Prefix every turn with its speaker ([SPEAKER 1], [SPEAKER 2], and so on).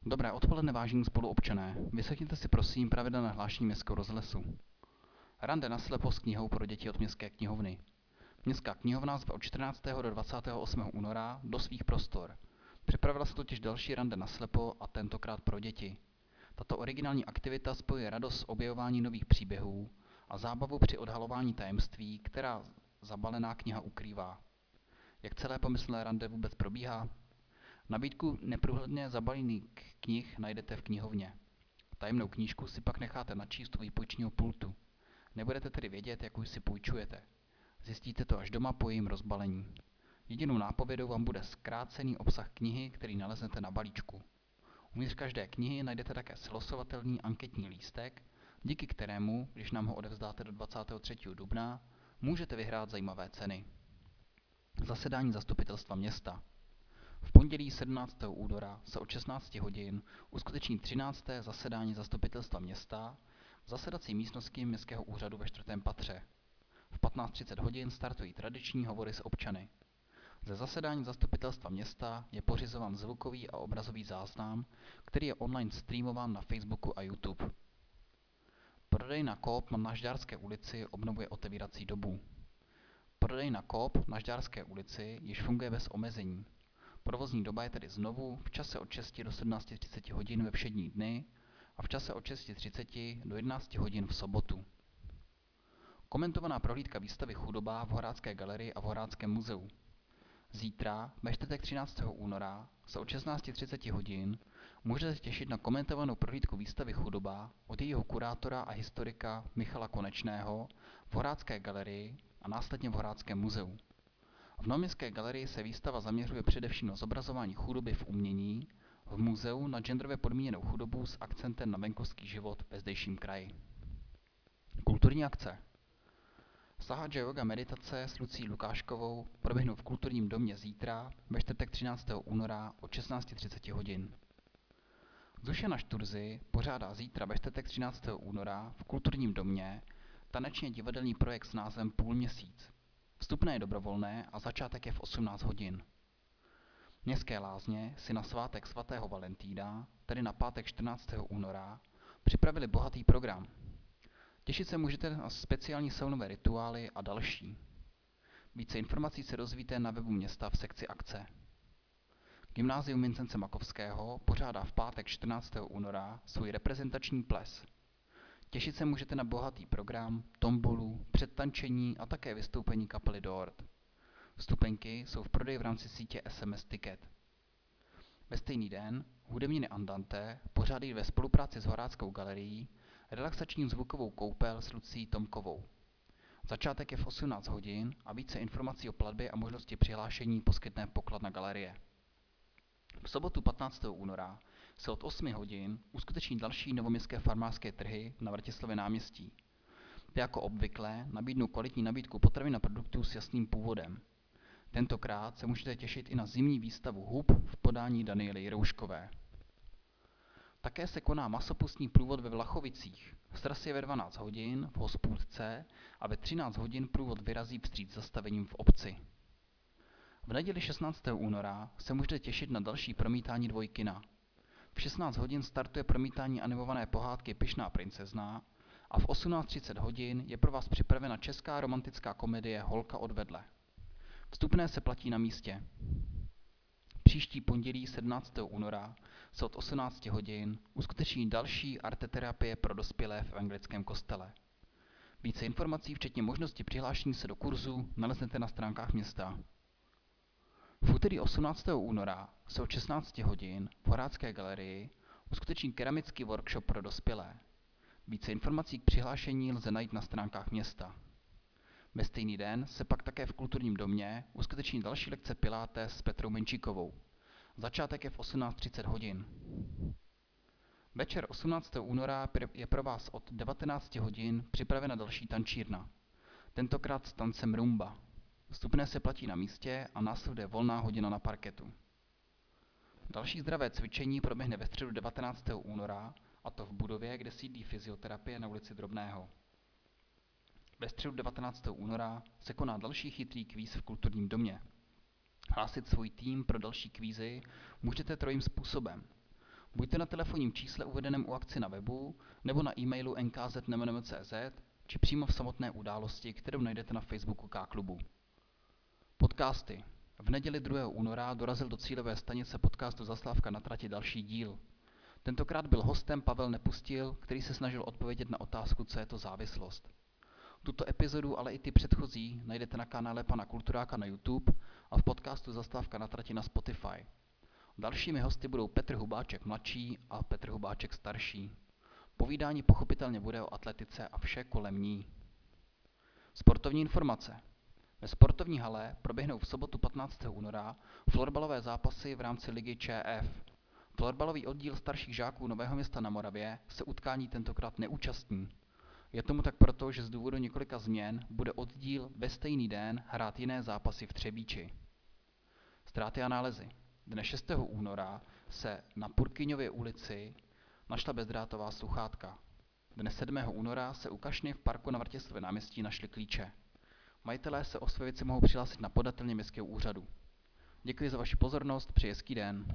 [SPEAKER 1] Dobré odpoledne, vážení spoluobčané. Vyslechněte si prosím pravidelné hlášení Městského rozhlasu. Rande naslepo s knihou pro děti od Městské knihovny. Městská knihovna zve od 14. do 28. února do svých prostor. Připravila se totiž další rande naslepo a tentokrát pro děti. Tato originální aktivita spojuje radost z objevování nových příběhů a zábavu při odhalování tajemství, která zabalená kniha ukrývá. Jak celé pomyslné rande vůbec probíhá? Nabídku neprůhledně zabalených knih najdete v knihovně. Tajemnou knížku si pak necháte načíst u výpočního pultu. Nebudete tedy vědět, jakou si půjčujete. Zjistíte to až doma po jejím rozbalení. Jedinou nápovědou vám bude zkrácený obsah knihy, který naleznete na balíčku. Uvnitř každé knihy najdete také slosovatelný anketní lístek, díky kterému, když nám ho odevzdáte do 23. dubna, můžete vyhrát zajímavé ceny. Zasedání zastupitelstva města. V pondělí 17. února se od 16 hodin uskuteční 13. zasedání zastupitelstva města v zasedací místnosti Městského úřadu ve 4. patře. V 15:30 hodin startují tradiční hovory s občany. Ze zasedání zastupitelstva města je pořizován zvukový a obrazový záznam, který je online streamován na Facebooku a YouTube. Prodejna Coop na Žďárské ulici obnovuje otevírací dobu. Prodejna Coop na Žďárské ulici již funguje bez omezení. Provozní doba je tedy znovu v čase od 6 do 17:30 hodin ve všední dny a v čase od 6:30 do 11 hodin v sobotu. Komentovaná prohlídka výstavy Chudoba v Horácké galerii a v Horáckém muzeu. Zítra, ve čtvrtek 13. února, se od 16:30 hodin můžete těšit na komentovanou prohlídku výstavy Chudoba od jejího kurátora a historika Michala Konečného v Horácké galerii a následně v Horáckém muzeu. V Novoměstské galerii se výstava zaměřuje především na zobrazování chudoby v umění, v muzeu na genderově podmíněnou chudobu s akcentem na venkovský život ve zdejším kraji. Kulturní akce. Sahaja yoga meditace s Lucí Lukáškovou proběhnou v kulturním domě zítra ve čtvrtek 13. února od 16:30 hodin. Zušena Šturzy pořádá zítra ve čtvrtek 13. února v kulturním domě tanečně divadelní projekt s názvem Půlměsíc. Vstupné je dobrovolné a začátek je v 18 hodin. Městské lázně si na svátek svatého Valentína, tedy na pátek 14. února, připravili bohatý program. Těšit se můžete na speciální saunové rituály a další. Více informací se dozvíte na webu města v sekci akce. Gymnázium Vincence Makovského pořádá v pátek 14. února svůj reprezentační ples. Těšit se můžete na bohatý program, tombolu, předtančení a také vystoupení kapely Dort. Vstupenky jsou v prodeji v rámci sítě SMS Ticket. Ve stejný den hudební Andante pořádají ve spolupráci s Horáckou galerií relaxační zvukovou koupel s Lucí Tomkovou. Začátek je v 18 hodin a více informací o platbě a možnosti přihlášení poskytne pokladna galerie. V sobotu 15. února se od 8 hodin uskuteční další novoměstské farmářské trhy na Vrtislově náměstí. Ty jako obvykle nabídnou kvalitní nabídku potravin a produktů s jasným původem. Tentokrát se můžete těšit i na zimní výstavu hub v podání Daniely Jirouškové. Také se koná masopustní průvod ve Vlachovicích. Sraz je ve 12 hodin v hospůdce a ve 13 hodin průvod vyrazí vstříc zastavením v obci. V neděli 16. února se můžete těšit na další promítání dvojkina. V 16 hodin startuje promítání animované pohádky Pyšná princezna a v 18:30 hodin je pro vás připravena česká romantická komedie Holka odvedle. Vstupné se platí na místě. Příští pondělí 17. února se od 18 hodin uskuteční další arteterapie pro dospělé v anglickém kostele. Více informací, včetně možnosti přihlášení se do kurzu, naleznete na stránkách města. V úterý 18. února se od 16 hodin v Horácké galerii uskuteční keramický workshop pro dospělé. Více informací k přihlášení lze najít na stránkách města. Ve stejný den se pak také v kulturním domě uskuteční další lekce Pilates s Petrou Menčíkovou. Začátek je v 18:30 hodin. Večer 18. února je pro vás od 19 hodin připravena další tančírna. Tentokrát s tancem rumba. Vstupné se platí na místě a následuje volná hodina na parketu. Další zdravé cvičení proběhne ve středu 19. února, a to v budově, kde sídlí fyzioterapie na ulici Drobného. Ve středu 19. února se koná další chytrý kvíz v kulturním domě. Hlásit svůj tým pro další kvízy můžete trojím způsobem. Buďte na telefonním čísle uvedeném u akci na webu nebo na e-mailu nkz.cz či přímo v samotné události, kterou najdete na Facebooku K-klubu. Podcasty. V neděli 2. února dorazil do cílové stanice podcastu Zastávka na trati další díl. Tentokrát byl hostem Pavel Nepustil, který se snažil odpovědět na otázku, co je to závislost. Tuto epizodu, ale i ty předchozí, najdete na kanále pana Kulturáka na YouTube a v podcastu Zastávka na trati na Spotify. Dalšími hosty budou Petr Hubáček mladší a Petr Hubáček starší. Povídání pochopitelně bude o atletice a vše kolem ní. Sportovní informace. Ve sportovní hale proběhnou v sobotu 15. února florbalové zápasy v rámci ligy ČF. Florbalový oddíl starších žáků Nového Města na Moravě se utkání tentokrát neúčastní. Je tomu tak proto, že z důvodu několika změn bude oddíl ve stejný den hrát jiné zápasy v Třebíči. Ztráty a nálezy. Dne 6. února se na Purkyňově ulici našla bezdrátová sluchátka. Dne 7. února se u kašny v parku na Vrtěslově náměstí našly klíče. Majitelé se o své věci mohou přihlásit na podatelně městského úřadu. Děkuji za vaši pozornost, přeji hezký den.